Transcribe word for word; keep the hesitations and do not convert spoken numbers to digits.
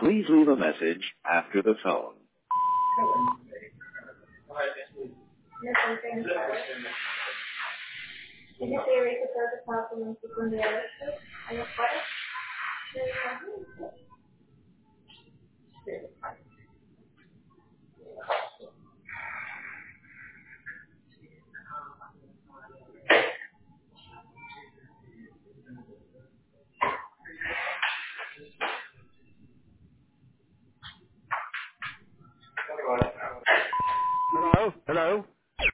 Please leave a message after the tone. ¿Tiene que ver que todo estaba con un chico de a los cuales?